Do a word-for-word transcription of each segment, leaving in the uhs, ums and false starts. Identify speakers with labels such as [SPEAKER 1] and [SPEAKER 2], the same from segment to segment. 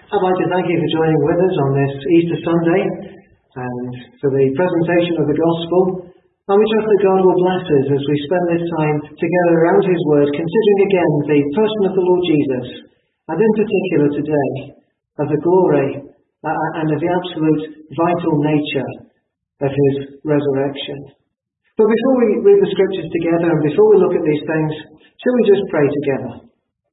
[SPEAKER 1] I'd like to thank you for joining with us on this Easter Sunday and for the presentation of the Gospel. And we trust that God will bless us as we spend this time together around His Word, considering again the person of the Lord Jesus, and in particular today, of the glory and of the absolute vital nature of His resurrection. But before we read the Scriptures together and before we look at these things, shall we just pray together?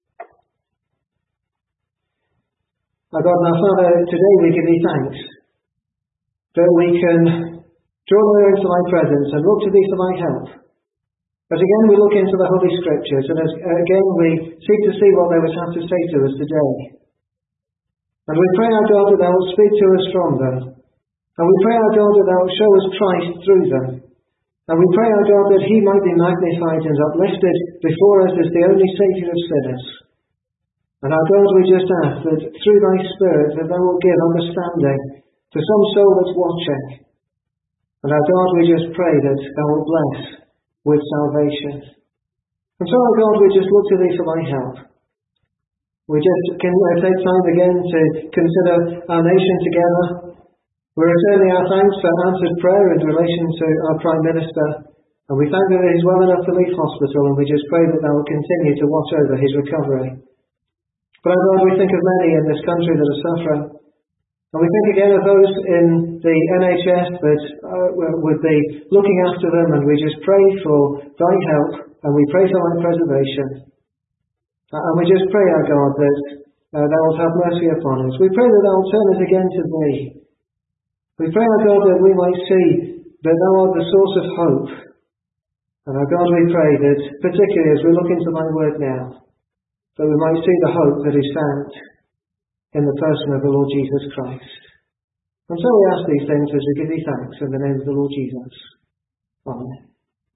[SPEAKER 1] Our God and our Father, today we give Thee thanks that we can draw near into Thy presence and look to Thee for Thy help. As again we look into the Holy Scriptures and as again we seek to see what Thou would have to say to us today. And we pray, our God, that Thou wilt speak to us from them. And we pray, our God, that Thou wilt show us Christ through them. And we pray, our God, that He might be magnified and uplifted before us as the only Saviour of sinners. And our God, we just ask that through Thy Spirit that Thou wilt give understanding to some soul that's watching. And our God, we just pray that Thou wilt bless with salvation. And so, our God, we just look to Thee for Thy help. We just can uh, take time again to consider our nation together. We're returning our thanks for answered prayer in relation to our Prime Minister. And we thank that he's well enough to leave hospital, and we just pray that Thou will continue to watch over his recovery. But our God, we think of many in this country that are suffering. And we think again of those in the N H S that uh, would be looking after them, and we just pray for Thy help, and we pray for Thy preservation. Uh, and we just pray, our God, that uh, Thou wilt have mercy upon us. We pray that Thou wilt turn us again to Thee. We pray, our God, that we might see that Thou art the source of hope. And our God, we pray that, particularly as we look into Thy Word now, that we might see the hope that is found in the person of the Lord Jesus Christ. And so we ask these things as we give Thee thanks in the name of the Lord Jesus. Amen.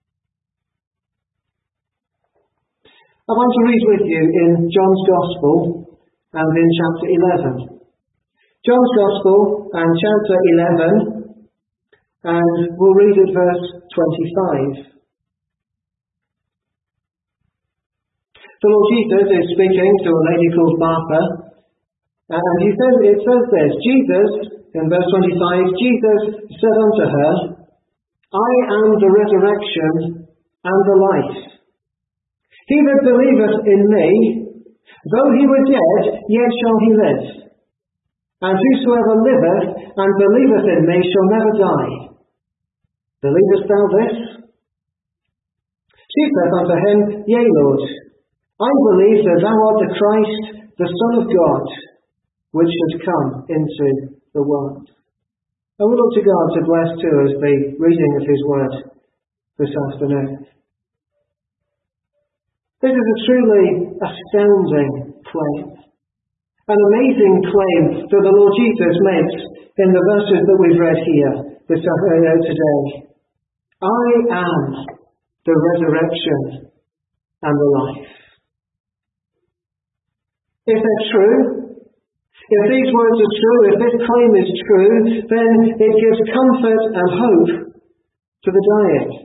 [SPEAKER 1] I want to read with you in John's Gospel and in chapter eleven. John's Gospel and chapter eleven, and we'll read at verse twenty-five. The Lord Jesus is speaking to a lady called Martha, and he says, it says this, Jesus, in verse twenty-five, Jesus said unto her, I am the resurrection and the life. He that believeth in me, though he were dead, yet shall he live. And whosoever liveth and believeth in me shall never die. Believest thou this? She saith unto him, Yea, Lord, I believe that Thou art the Christ, the Son of God, which should come into the world. And we look to God to bless to us the reading of His Word this afternoon. This is a truly astounding claim. An amazing claim that the Lord Jesus makes in the verses that we've read here this afternoon today. I am the resurrection and the life. If they're true, if these words are true, if this claim is true, then it gives comfort and hope to the dying.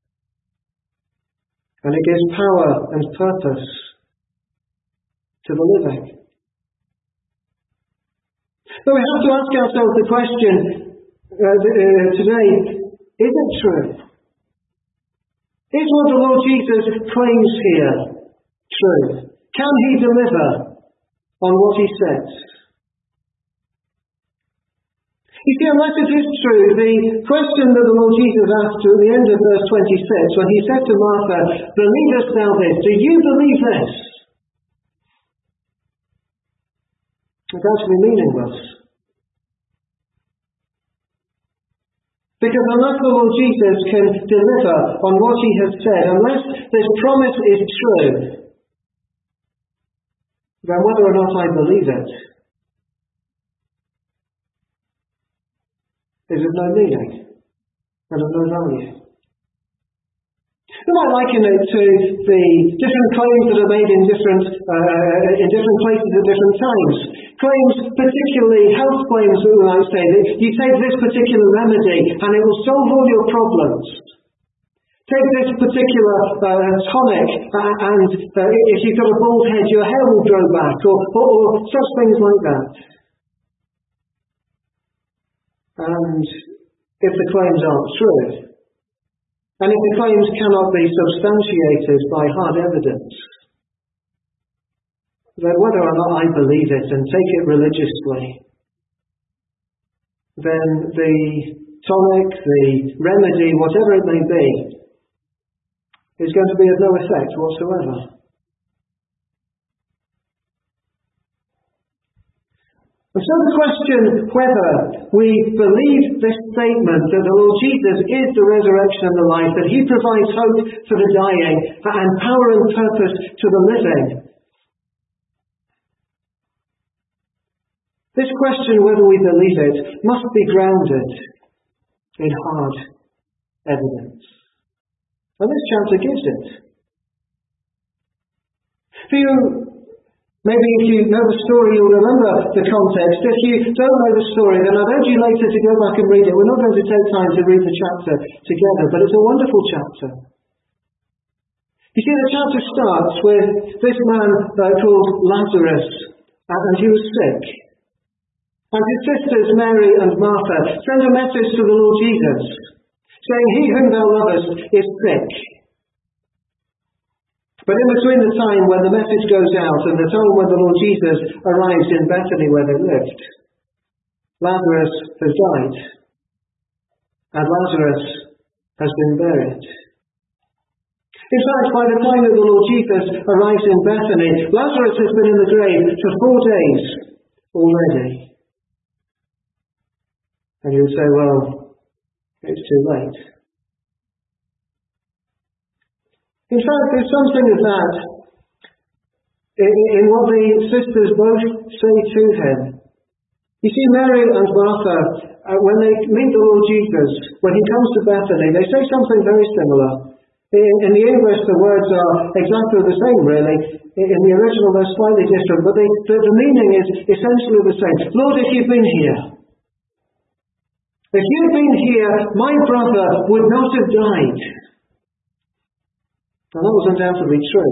[SPEAKER 1] And it gives power and purpose to the living. But we have to ask ourselves the question uh, uh, today, is it true? Is what the Lord Jesus claims here true? Can He deliver on what He says? You see, unless it is true, the question that the Lord Jesus asked at the end of verse twenty-six, when He said to Martha, Believest thou this? Do you believe this? It's actually meaningless. Because unless the Lord Jesus can deliver on what He has said, unless this promise is true, then whether or not I believe it is of no meaning and of no value. You might liken it to the different claims that are made in different uh, in different places at different times. Claims, particularly health claims, that we might say that you take this particular remedy and it will solve all your problems. Take this particular uh, tonic uh, and uh, if you've got a bald head, your hair will grow back, or, or, or such things like that. and if the claims aren't true, and if the claims cannot be substantiated by hard evidence, then whether or not I believe it and take it religiously, then the tonic, the remedy, whatever it may be, is going to be of no effect whatsoever. And so the question whether we believe this statement that the Lord Jesus is the resurrection and the life, that he provides hope for the dying and power and purpose to the living, this question whether we believe it must be grounded in hard evidence. And this chapter gives it. For you, maybe if you know the story, you'll remember the context. If you don't know the story, then I'd urge you later to go back and read it. We're not going to take time to read the chapter together, but it's a wonderful chapter. You see, the chapter starts with this man uh, called Lazarus, and he was sick. And his sisters, Mary and Martha, send a message to the Lord Jesus, saying, "He whom thou lovest is sick." But in between the time when the message goes out and the time when the Lord Jesus arrives in Bethany where they lived, Lazarus has died, and Lazarus has been buried. In fact, by the time that the Lord Jesus arrives in Bethany, Lazarus has been in the grave for four days already. And you would say, well, it's too late. In fact, there's something of that in, in what the sisters both say to him. You see, Mary and Martha, uh, when they meet the Lord Jesus, when he comes to Bethany, they say something very similar. In, in the English, the words are exactly the same, really. In, in the original, they're slightly different, but they, the, the meaning is essentially the same. Lord, if you've been here, if you'd been here, my brother would not have died. And that was undoubtedly true.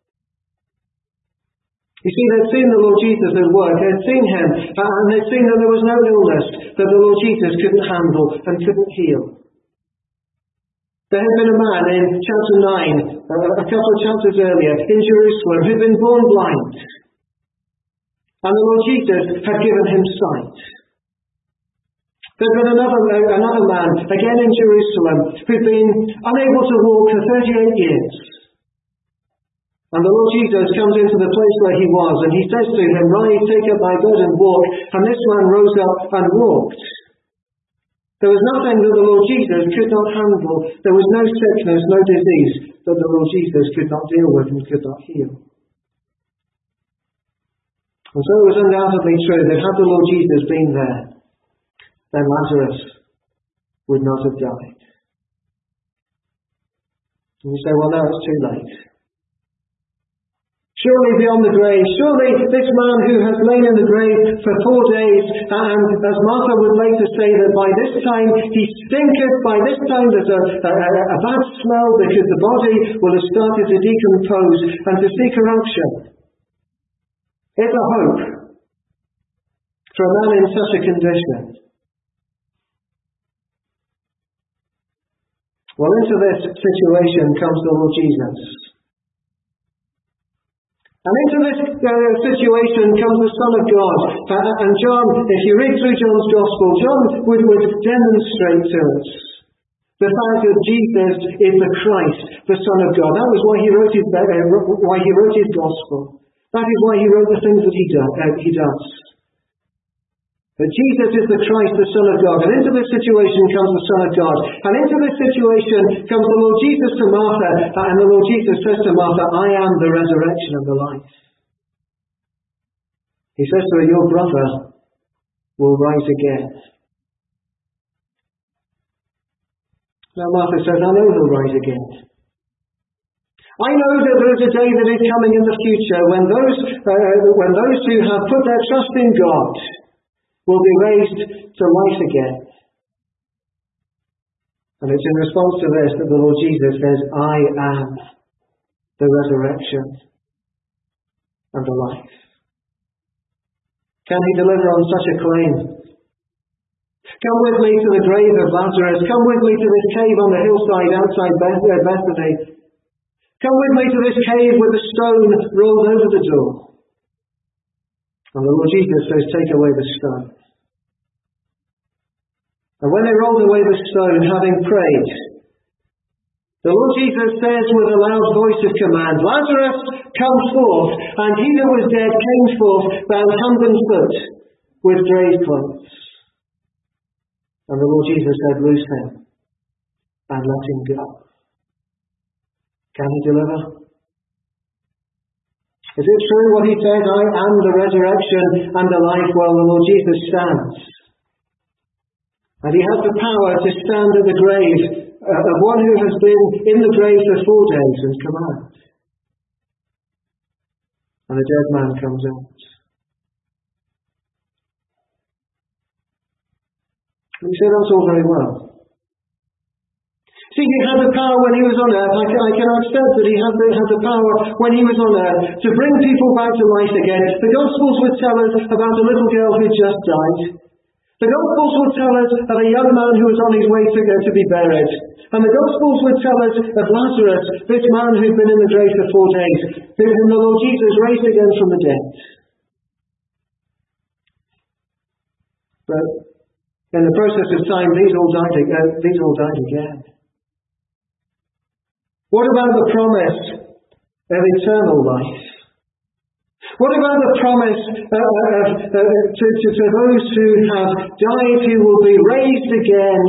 [SPEAKER 1] You see, they'd seen the Lord Jesus at work, they'd seen him, and they'd seen that there was no illness that the Lord Jesus couldn't handle and couldn't heal. There had been a man in chapter nine, a couple of chapters earlier, in Jerusalem, who'd been born blind. And the Lord Jesus had given him sight. There'd been another, another man, again in Jerusalem, who'd been unable to walk for thirty-eight years. And the Lord Jesus comes into the place where he was, and he says to him, "Rise, take up thy bed and walk." And this man rose up and walked. There was nothing that the Lord Jesus could not handle. There was no sickness, no disease that the Lord Jesus could not deal with and could not heal. And so it was undoubtedly true that had the Lord Jesus been there, then Lazarus would not have died. And you say, well, no, it's too late. Surely beyond the grave, surely this man who has lain in the grave for four days, and as Martha would later say that by this time he stinketh, by this time there's a, a, a bad smell because the body will have started to decompose and to see corruption. It's a hope for a man in such a condition. Well, into this situation comes the Lord Jesus. And into this uh, situation comes the Son of God. Uh, and John, if you read through John's Gospel, John would, would demonstrate to us the fact that Jesus is the Christ, the Son of God. That was why he wrote his, uh, why he wrote his Gospel. That is why he wrote the things that he, do, uh, he does. That Jesus is the Christ, the Son of God. And into this situation comes the Son of God. And into this situation comes the Lord Jesus to Martha. And the Lord Jesus says to Martha, "I am the resurrection and the life." He says to her, "Your brother will rise again." Now Martha says, "I know he'll rise again. I know that there is a day that is coming in the future when those, uh, when those who have put their trust in God will be raised to life again." And it's in response to this that the Lord Jesus says, "I am the resurrection and the life." Can he deliver on such a claim? Come with me to the grave of Lazarus. Come with me to this cave on the hillside outside Bethany. Come with me to this cave with the stone rolled over the door. And the Lord Jesus says, take away the stone. And when they rolled away the stone, having prayed, the Lord Jesus says with a loud voice of command, Lazarus, come forth. And he that was dead came forth, bound hand and foot, with grave clothes. And the Lord Jesus said, loose him, and let him go. Can he deliver? Is it true what he says, I am the resurrection and the life? Well, the Lord Jesus stands. And he has the power to stand at the grave of one who has been in the grave for four days and come out. And the dead man comes out. And you say, that's all very well. See, he had the power when he was on earth. I can, I can accept that he had the, had the power when he was on earth to bring people back to life again. The Gospels would tell us about a little girl who just died. The Gospels would tell us of a young man who was on his way to go to be buried. And the Gospels would tell us of Lazarus, this man who'd been in the grave for four days, whom the Lord Jesus raised again from the dead. But in the process of time, these all died again. These all died again. What about the promise of eternal life? What about the promise uh, uh, uh, to, to, to those who have died, who will be raised again?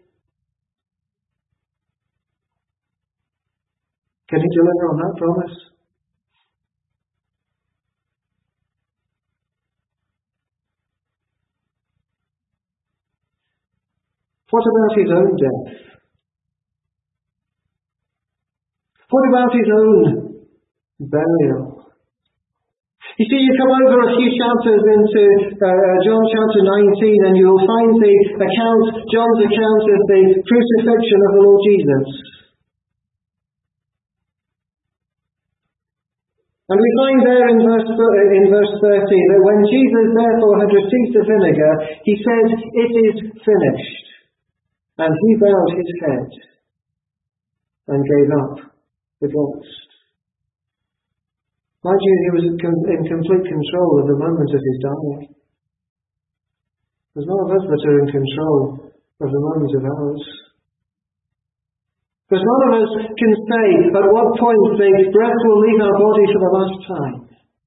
[SPEAKER 1] Can he deliver on that promise? What about his own death? What about his own burial? You see, you come over a few chapters into uh, John chapter nineteen and you'll find the account, John's account of the crucifixion of the Lord Jesus. And we find there in verse, in verse thirty that when Jesus therefore had received the vinegar, he said, it is finished. And he bowed his head and gave up the ghost. Mind you, he was in complete control of the moment of his dying. There's none of us that are in control of the moment of ours. Because none of us can say at what point the breath will leave our body for the last time.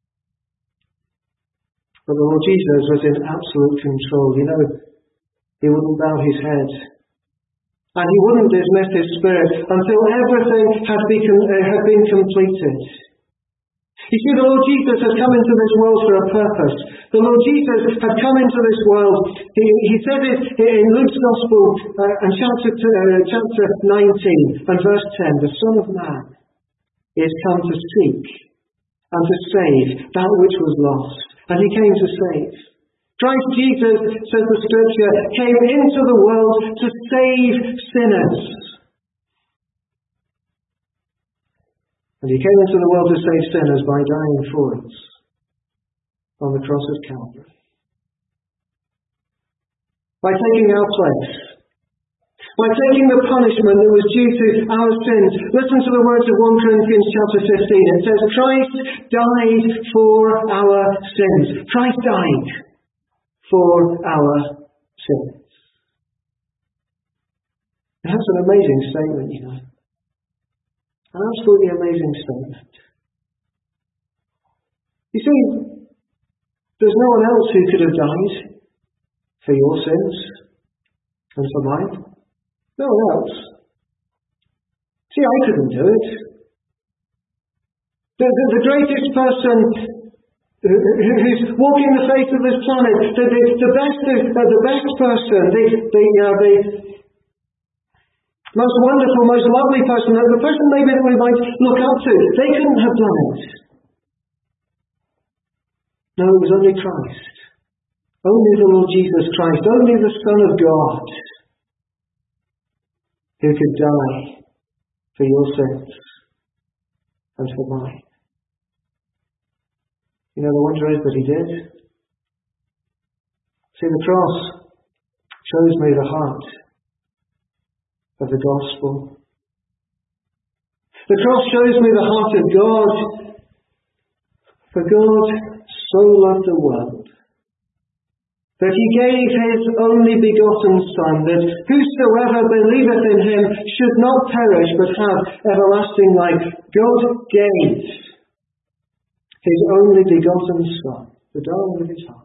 [SPEAKER 1] But the Lord Jesus was in absolute control. You know, he wouldn't bow his head. And he wouldn't dismiss his spirit until everything had been, uh, had been completed. You see, the Lord Jesus has come into this world for a purpose. The Lord Jesus had come into this world. He, he said it in Luke's Gospel, uh, and chapter, uh, chapter nineteen and verse ten, the Son of Man is come to seek and to save that which was lost. And he came to save. Christ Jesus, says the Scripture, came into the world to save sinners. And he came into the world to save sinners by dying for us on the cross of Calvary. By taking our place. By taking the punishment that was due to our sins. Listen to the words of First Corinthians chapter fifteen. It says, Christ died for our sins. Christ died for our sins. And that's an amazing statement, you know. An absolutely amazing statement. You see, there's no one else who could have died for your sins and for mine. No one else. See, I couldn't do it. The, the, the greatest person who's walking the face of this planet, the, the, the best, uh, the best person, the, the, uh, the most wonderful, most lovely person, the person maybe that we might look up to, they couldn't have done it. No, it was only Christ. Only the Lord Jesus Christ, only the Son of God, who could die for your sins and for mine. You know, the wonder is that he did. See, the cross shows me the heart of the gospel. The cross shows me the heart of God. For God so loved the world that he gave his only begotten Son, that whosoever believeth in him should not perish but have everlasting life. God gave his only begotten Son, the darling of his heart.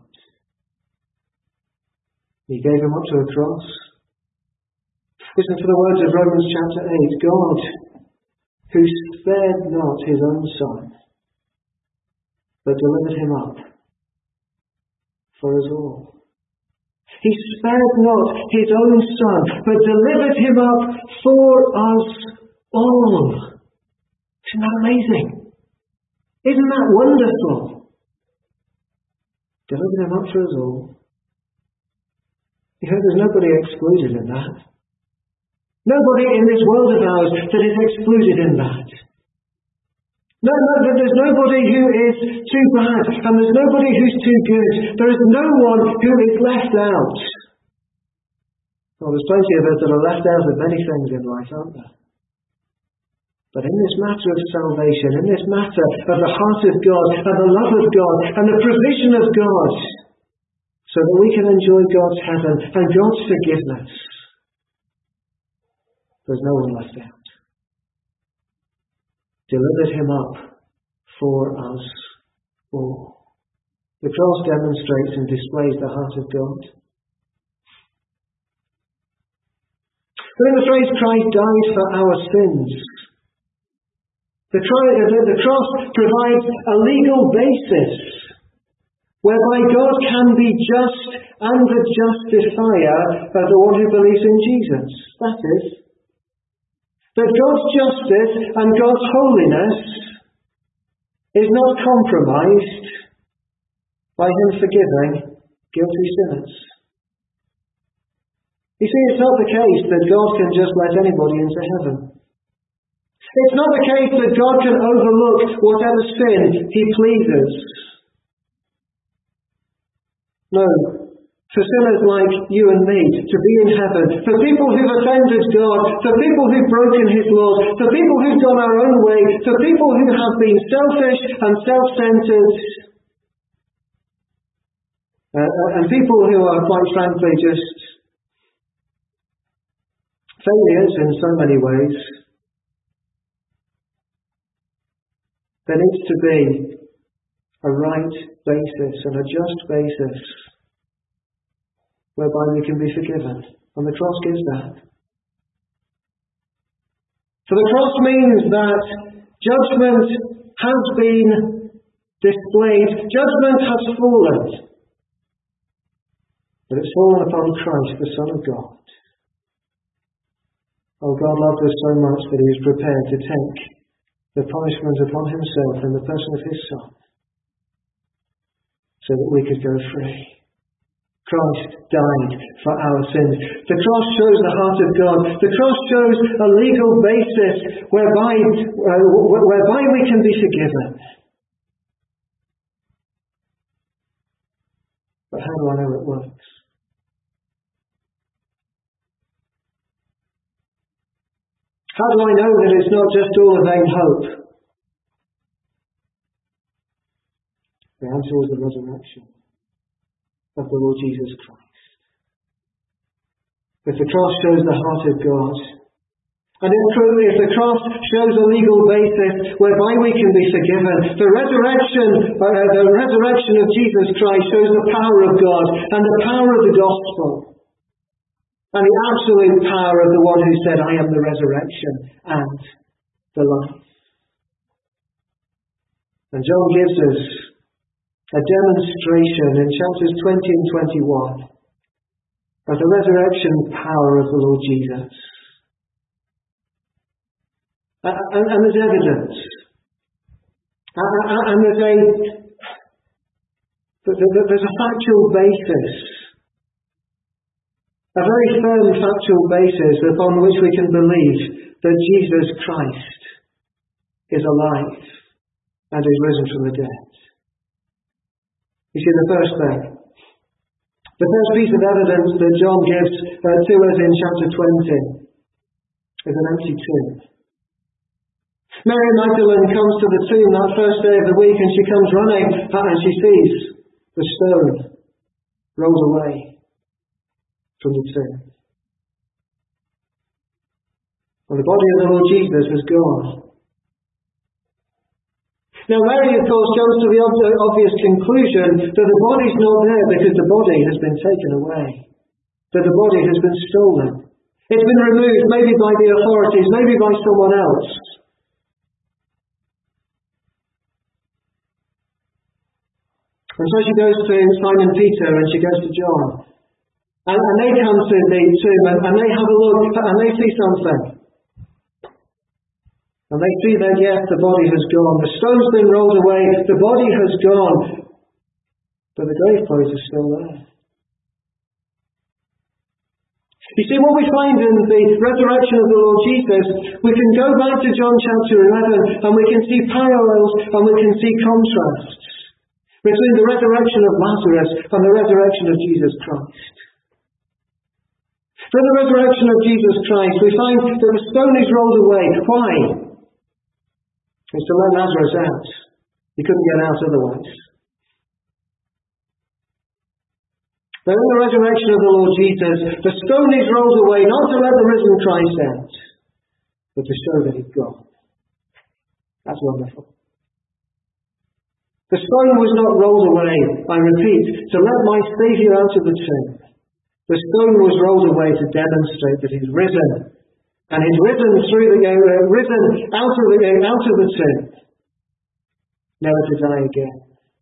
[SPEAKER 1] He gave him up to a cross. Listen to the words of Romans chapter eight. God, who spared not his own Son, but delivered him up for us all. He spared not his own Son, but delivered him up for us all. Isn't that amazing? Isn't that wonderful? Delivered him up for us all. You know, there's nobody excluded in that. Nobody in this world of ours that is excluded in that. No, no, there's nobody who is too bad, and there's nobody who's too good. There is no one who is left out. Well, there's plenty of us that are left out of many things in life, aren't there? But in this matter of salvation, in this matter of the heart of God, and the love of God, and the provision of God, so that we can enjoy God's heaven and God's forgiveness, there's no one left out. Delivered him up for us all. The cross demonstrates and displays the heart of God. But in the phrase, Christ died for our sins, the, the cross provides a legal basis whereby God can be just and the justifier of the one who believes in Jesus. That is, that God's justice and God's holiness is not compromised by him forgiving guilty sinners. You see, it's not the case that God can just let anybody into heaven. It's not the case that God can overlook whatever sin he pleases. No. For sinners like you and me to be in heaven, for people who've offended God, for people who've broken his laws, for people who've gone our own way, for people who have been selfish and self-centered, uh, and people who are quite frankly just failures in so many ways, there needs to be a right basis and a just basis whereby we can be forgiven. And the cross gives that. For the cross means that judgment has been displayed. Judgment has fallen. But it's fallen upon Christ, the Son of God. Oh, God loved us so much that he was prepared to take the punishment upon himself in the person of his Son, so that we could go free. Christ died for our sins. The cross shows the heart of God. The cross shows a legal basis whereby, uh, whereby we can be forgiven. But how do I know it works? How do I know that it's not just all a vain hope? The answer is the resurrection of the Lord Jesus Christ. If the cross shows the heart of God, and if the cross shows a legal basis whereby we can be forgiven, the resurrection, uh, the resurrection of Jesus Christ shows the power of God and the power of the gospel, and the absolute power of the one who said, "I am the resurrection and the life." And John gives us a demonstration in chapters twenty and twenty-one of the resurrection power of the Lord Jesus. And, and, and there's evidence. And, and there's a there's a factual basis, a very firm factual basis upon which we can believe that Jesus Christ is alive and is risen from the dead. You see, the first thing, The first piece of evidence that John gives uh, to us in chapter twenty is an empty tomb. Mary Magdalene comes to the tomb that first day of the week, and she comes running and she sees the stone rolled away from the tomb. Well, the body of the Lord Jesus was gone. Now Mary, of course, comes to the ob- obvious conclusion that the body's not there because the body has been taken away. That the body has been stolen. It's been removed, maybe by the authorities, maybe by someone else. And so she goes to Simon Peter and she goes to John. And, and they come to the tomb and, and they have a look and they see something. And they see that, yes, the body has gone. The stone's been rolled away. The body has gone. But the grave clothes are still there. You see, what we find in the resurrection of the Lord Jesus, we can go back to John chapter eleven and we can see parallels and we can see contrasts between the resurrection of Lazarus and the resurrection of Jesus Christ. For the resurrection of Jesus Christ, we find that the stone is rolled away. Why? It's to let Lazarus out. He couldn't get out otherwise. But in the resurrection of the Lord Jesus, the stone is rolled away not to let the risen Christ out, but to show that he's gone. That's wonderful. The stone was not rolled away, I repeat, to let my Saviour out of the tomb. The stone was rolled away to demonstrate that he's risen. And he's risen through the uh, risen out of the uh, out of the tomb, never to die again.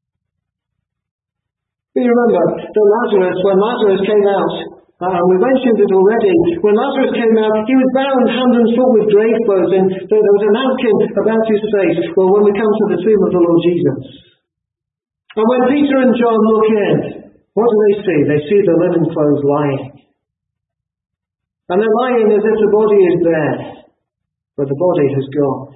[SPEAKER 1] You remember that Lazarus, when Lazarus came out, uh, we mentioned it already. When Lazarus came out, he was bound hand and foot with grave clothes, and there was a napkin about his face. Well, when we come to the tomb of the Lord Jesus, and when Peter and John look in, what do they see? They see the linen clothes lying. And they're lying as if the body is there, but the body has gone.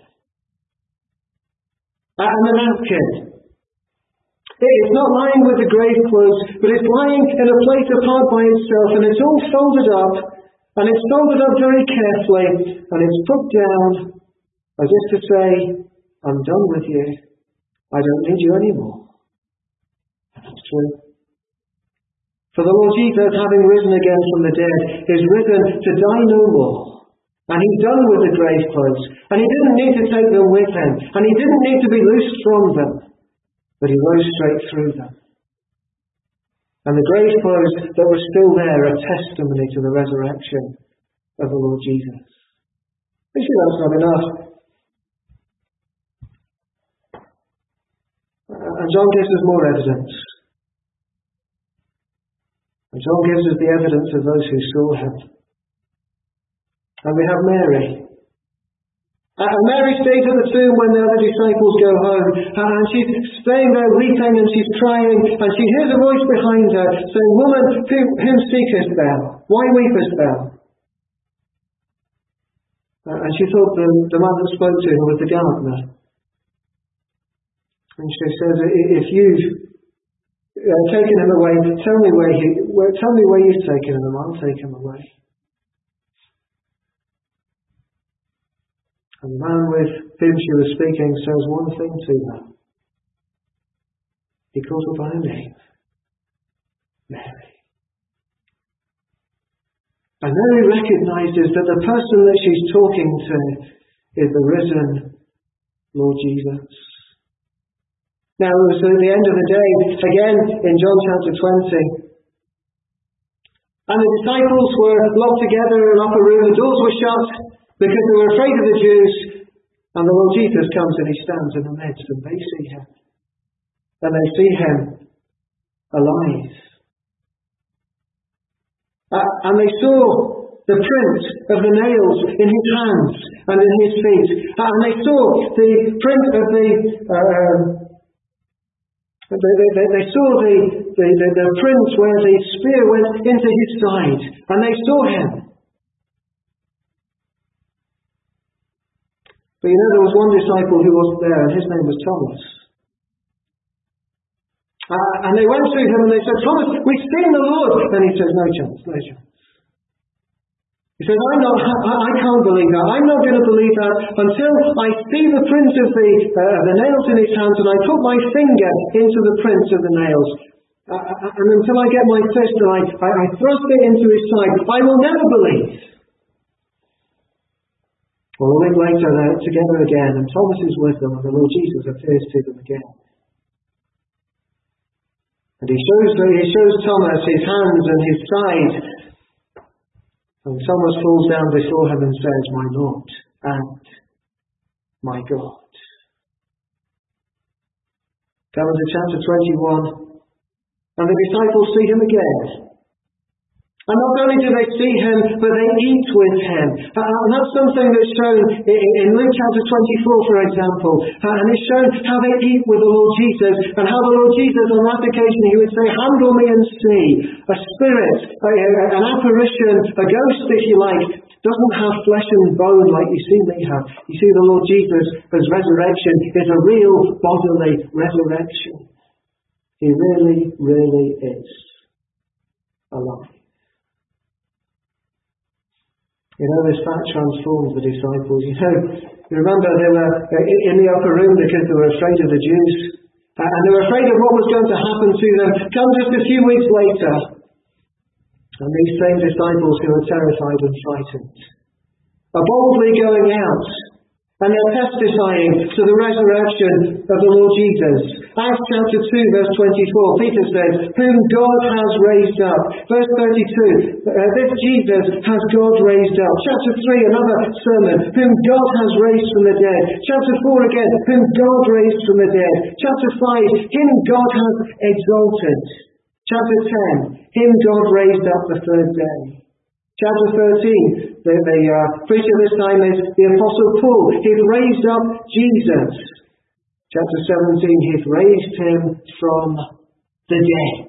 [SPEAKER 1] And the napkin, it's not lying with the grave clothes, but it's lying in a place apart by itself, and it's all folded up, and it's folded up very carefully, and it's put down as if to say, I'm done with you. I don't need you anymore. And that's true. For the Lord Jesus, having risen again from the dead, is risen to die no more. And he's done with the grave clothes. And he didn't need to take them with him. And he didn't need to be loosed from them. But he rose straight through them. And the grave clothes that were still there are testimony to the resurrection of the Lord Jesus. You see, that's not enough. And John gives us more evidence. And John gives us the evidence of those who saw him. And we have Mary. And Mary stays at the tomb when the other disciples go home. And she's staying there weeping and she's crying. And she hears a voice behind her saying, Woman, whom, whom seekest thou? Why weepest thou? And she thought the, the man that spoke to her was the gardener. And she says, if you've uh, taken him away, tell me where he, where, tell me where you've taken him, and I'll take him away. And the man with whom she was speaking says one thing to her. He calls her by her name, Mary. And Mary recognizes that the person that she's talking to is the risen Lord Jesus. Now, it was at the end of the day, again in John chapter twenty, and the disciples were locked together in an upper room, the doors were shut because they were afraid of the Jews, and the Lord Jesus comes and he stands in the midst, and they see him. And they see him alive. Uh, and they saw the print of the nails in his hands and in his feet. Uh, and they saw the print of the... Uh, They, they, they, they saw the, the, the, the print where the spear went into his side, and they saw him. But you know, there was one disciple who wasn't there, and his name was Thomas. Uh, and they went to him and they said, Thomas, we've seen the Lord. And he says, no chance, no chance. He says, I'm not, I, I can't believe that. I'm not going to believe that until I see the print of the, uh, the nails in his hands and I put my finger into the print of the nails. Uh, and until I get my fist and I, I, I thrust it into his side, I will never believe. Well, a week later, they're together again, and Thomas is with them, and the Lord Jesus appears to them again. And he shows, he shows Thomas his hands and his side. And Thomas falls down before him and says, my Lord and my God. Come to chapter twenty-one. And the disciples see him again. And not only do they see him, but they eat with him. Uh, and that's something that's shown in, in Luke chapter twenty-four, for example. Uh, and it's shown how they eat with the Lord Jesus, and how the Lord Jesus, on that occasion, he would say, handle me and see. A spirit, a, a, an apparition, a ghost, if you like, doesn't have flesh and bone like you see me have. You see, the Lord Jesus, his resurrection, is a real bodily resurrection. He really, really is alive. You know, this fact transformed the disciples. You know, you remember they were in the upper room because they were afraid of the Jews. And they were afraid of what was going to happen to them. Come just a few weeks later, and these same disciples who were terrified and frightened are boldly going out, and they're testifying to the resurrection of the Lord Jesus. Acts chapter two, verse twenty-four, Peter says, whom God has raised up. Verse thirty-two, uh, this Jesus has God raised up. Chapter three, another sermon, whom God has raised from the dead. Chapter four again, whom God raised from the dead. Chapter five, him God has exalted. Chapter ten, him God raised up the third day. Chapter thirteen, the, the uh, preacher this time is the Apostle Paul. He'd raised up Jesus. Chapter seventeen, he'd raised him from the dead.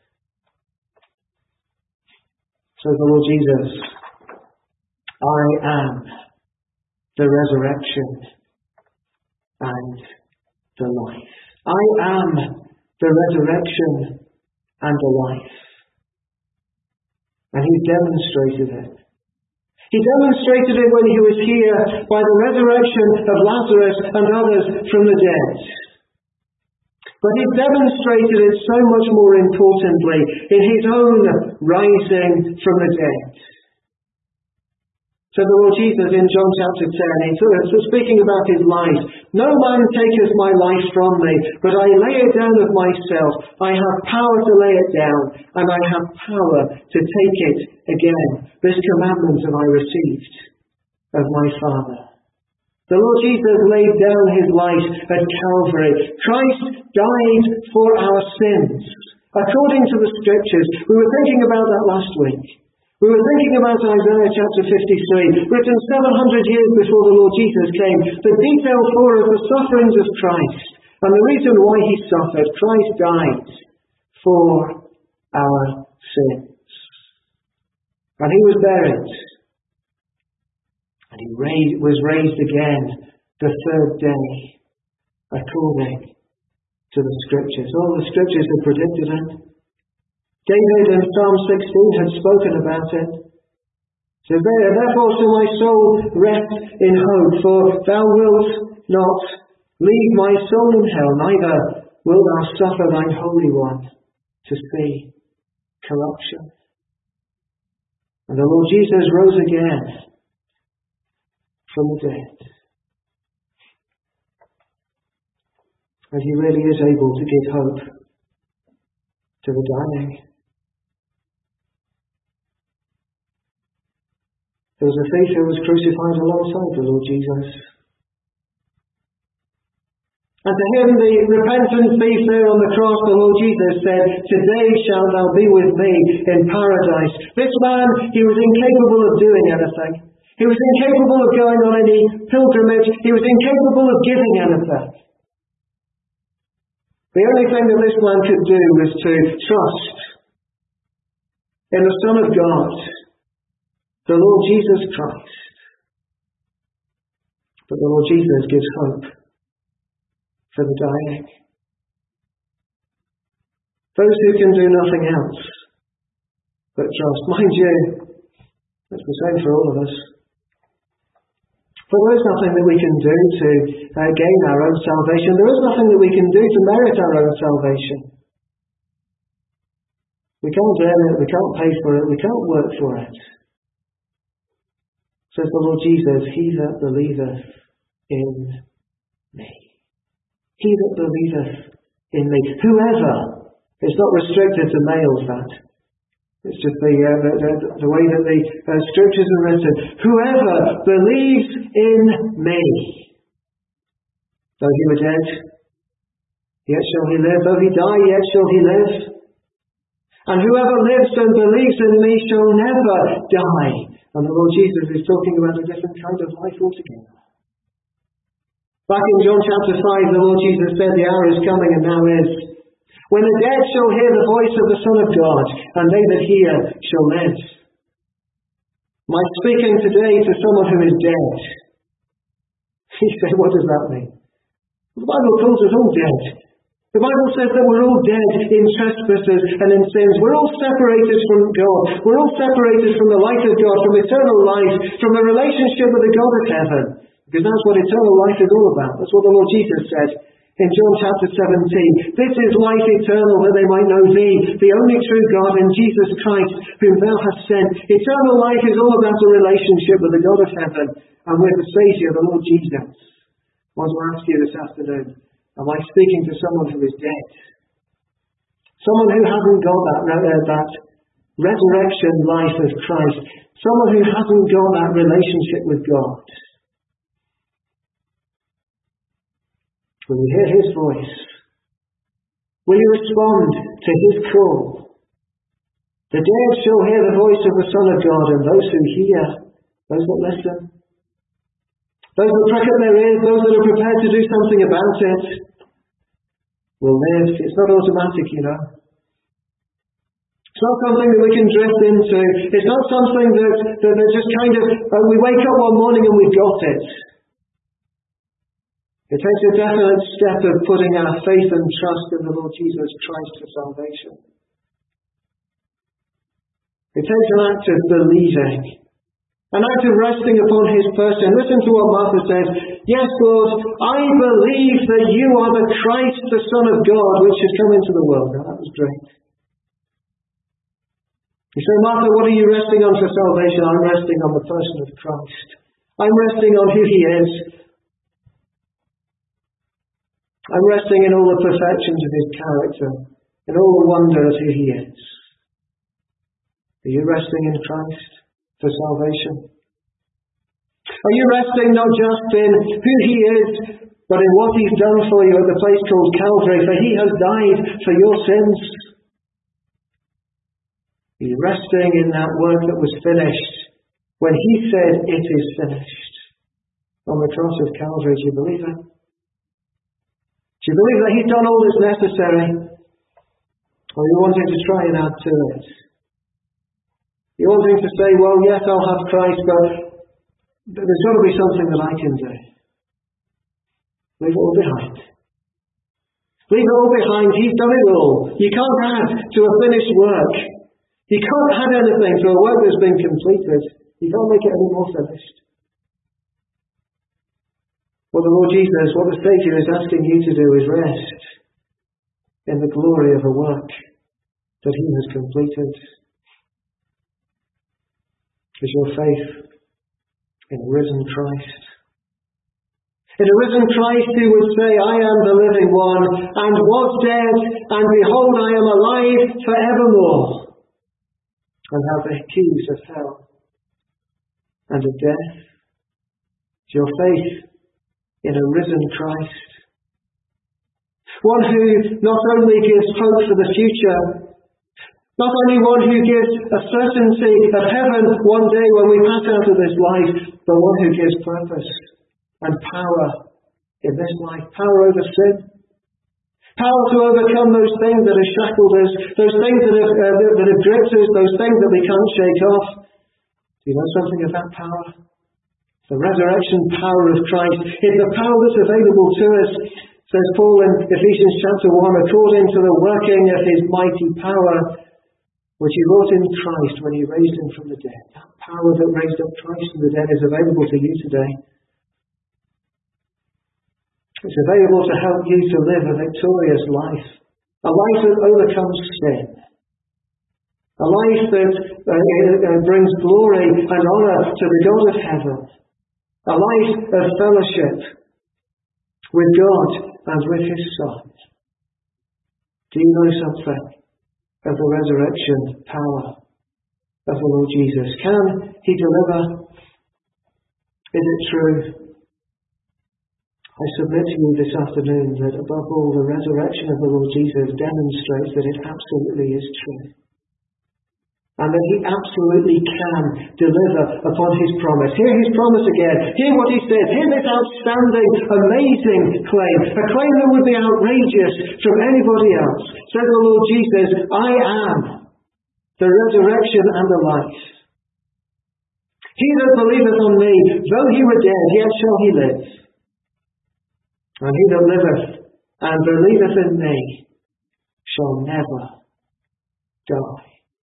[SPEAKER 1] So the Lord Jesus, I am the resurrection and the life. I am the resurrection and the life. And he demonstrated it. He demonstrated it when he was here by the resurrection of Lazarus and others from the dead. But he demonstrated it so much more importantly in his own rising from the dead. So the Lord Jesus in John chapter ten, he's speaking about his life. No man taketh my life from me, but I lay it down of myself. I have power to lay it down, and I have power to take it again. This commandment have I received of my Father. The Lord Jesus laid down his life at Calvary. Christ died for our sins, according to the Scriptures. We were thinking about that last week. We were thinking about Isaiah chapter fifty-three, written seven hundred years before the Lord Jesus came, that details for us the sufferings of Christ and the reason why he suffered. Christ died for our sins. And he was buried. And he raised, was raised again the third day, according to the Scriptures. All the Scriptures have predicted it. David in Psalm sixteen had spoken about it. So therefore shall my soul rest in hope, for thou wilt not leave my soul in hell, neither wilt thou suffer thine Holy One to see corruption. And the Lord Jesus rose again from the dead. And he really is able to give hope to the dying. There was a thief who was crucified alongside the Lord Jesus. And to him, the repentant thief there on the cross, the Lord Jesus said, today shalt thou be with me in paradise. This man, he was incapable of doing anything. He was incapable of going on any pilgrimage. He was incapable of giving anything. The only thing that this man could do was to trust in the Son of God, the Lord Jesus Christ. But the Lord Jesus gives hope for the dying. Those who can do nothing else but trust. Mind you, that's the same for all of us. For there is nothing that we can do to uh, gain our own salvation. There is nothing that we can do to merit our own salvation. We can't earn it, we can't pay for it, we can't work for it. Says the Lord Jesus, he that believeth in me. He that believeth in me. Whoever. It's not restricted to males, that. It's just the, uh, the, the, the way that the uh, scriptures are written. Whoever believes in me. Though he were dead, yet shall he live. Though he die, yet shall he live. And whoever lives and believes in me shall never die. And the Lord Jesus is talking about a different kind of life altogether. Back in John chapter five, the Lord Jesus said, the hour is coming and now is, when the dead shall hear the voice of the Son of God, and they that hear shall live. Am I speaking today to someone who is dead? He said, what does that mean? The Bible calls us all dead. The Bible says that we're all dead in trespasses and in sins. We're all separated from God. We're all separated from the light of God, from eternal life, from a relationship with the God of heaven. Because that's what eternal life is all about. That's what the Lord Jesus said in John chapter seventeen. This is life eternal, that they might know thee, the only true God, and Jesus Christ, whom thou hast sent. Eternal life is all about a relationship with the God of heaven and with the Saviour, the Lord Jesus. I want to ask you this afternoon, am I speaking to someone who is dead? Someone who hasn't got that, uh, that resurrection life of Christ. Someone who hasn't got that relationship with God. Will you hear his voice? Will you respond to his call? The dead shall hear the voice of the Son of God, and those who hear, those that listen, those that prick up their ears, those that are prepared to do something about it, will live. It's not automatic, you know. It's not something that we can drift into. It's not something that, that, that just kind of, uh, we wake up one morning and we've got it. It takes a definite step of putting our faith and trust in the Lord Jesus Christ for salvation. It takes an act of believing, an act of resting upon his person. Listen to what Martha says. Yes, Lord, I believe that you are the Christ, the Son of God, which has come into the world. Now that was great. You say, Martha, what are you resting on for salvation? I'm resting on the person of Christ. I'm resting on who he is. I'm resting in all the perfections of his character, in all the wonder of who he is. Are you resting in Christ for salvation? Are you resting not just in who he is, but in what he's done for you at the place called Calvary, for he has died for your sins? Are you resting in that work that was finished when he said, it is finished, on the cross of Calvary? Do you believe it? Do you believe that he's done all that's necessary? Or are you wanting to try and add to it? You're wanting to say, well, yes, I'll have Christ, but there's got to be something that I can do. Leave it all behind. Leave it all behind. He's done it all. You can't add to a finished work. You can't add anything to a work that's been completed. You can't make it any more finished. What the Lord Jesus, what the Saviour is asking you to do is rest in the glory of a work that he has completed. Is your faith in a risen Christ? In a risen Christ who would say, I am the living one, and was dead, and behold, I am alive forevermore, and have the keys of hell and of death. Is your faith in a risen Christ? One who not only gives hope for the future, not only one who gives a certainty of heaven one day when we pass out of this life, but one who gives purpose and power in this life. Power over sin. Power to overcome those things that have shackled us, those things that have, uh, that have gripped us, those things that we can't shake off. Do you know something of that power? The resurrection power of Christ is the power that's available to us Says Paul in Ephesians chapter one, according to the working of his mighty power, which he wrought in Christ when he raised him from the dead. That power that raised up Christ from the dead is available to you today. It's available to help you to live a victorious life. A life that overcomes sin. A life that uh, uh, brings glory and honour to the God of heaven. A life of fellowship with God and with his Son. Do you know something of the resurrection power of the Lord Jesus? Can he deliver? Is it true? I submit to you this afternoon that above all, the resurrection of the Lord Jesus demonstrates that it absolutely is true. And that he absolutely can deliver upon his promise. Hear his promise again. Hear what he says. Hear this outstanding, amazing claim. A claim that would be outrageous from anybody else. Says the Lord Jesus, I am the resurrection and the life. He that believeth on me, though he were dead, yet shall he live. And he that liveth and believeth in me shall never die.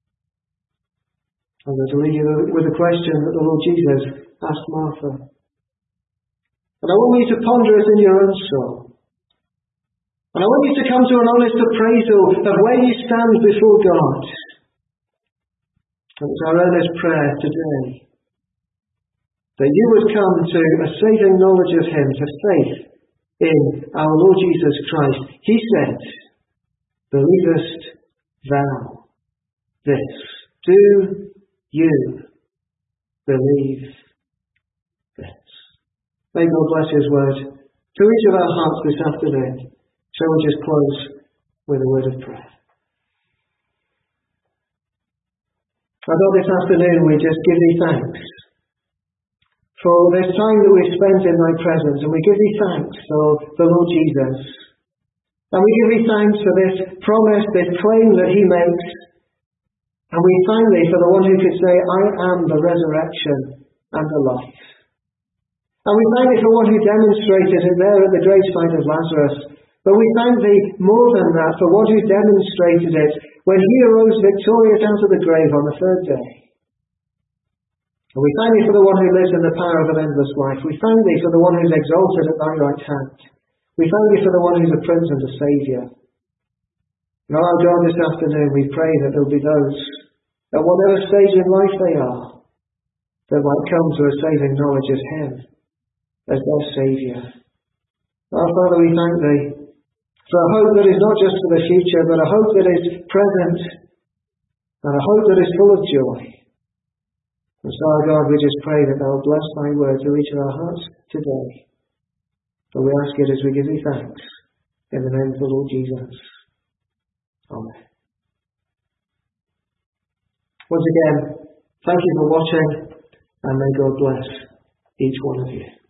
[SPEAKER 1] I'm going to leave you with a question that the Lord Jesus asked Martha. And I want you to ponder it in your own soul. And I want you to come to an honest appraisal of where you stand before God. And it's our earnest prayer today that you would come to a saving knowledge of him, to faith in our Lord Jesus Christ. He said, believest thou this? Do you believe this? May God bless his word to each of our hearts this afternoon. Shall we just close with a word of prayer? I thought this afternoon we just give thee thanks for this time that we've spent in thy presence, and we give thee thanks for the Lord Jesus. And we give thee thanks for this promise, this claim that he makes. And we thank thee for the one who could say, I am the resurrection and the life. And we thank thee for one who demonstrated it there at the graveside of Lazarus. But we thank thee more than that for one who demonstrated it when he arose victorious out of the grave on the third day. And we thank thee for the one who lives in the power of an endless life. We thank thee for the one who is exalted at thy right hand. We thank thee for the one who is a prince and a saviour. And our God, this afternoon we pray that there will be those, at whatever stage in life they are, that might come to a saving knowledge of him as their saviour. Our Father, we thank thee for a hope that is not just for the future, but a hope that is present, and a hope that is full of joy. And so, our God, we just pray that thou will bless thy word to each of our hearts today. For we ask it as we give thee thanks, in the name of the Lord Jesus. Amen. Once again, thank you for watching, and may God bless each one of you.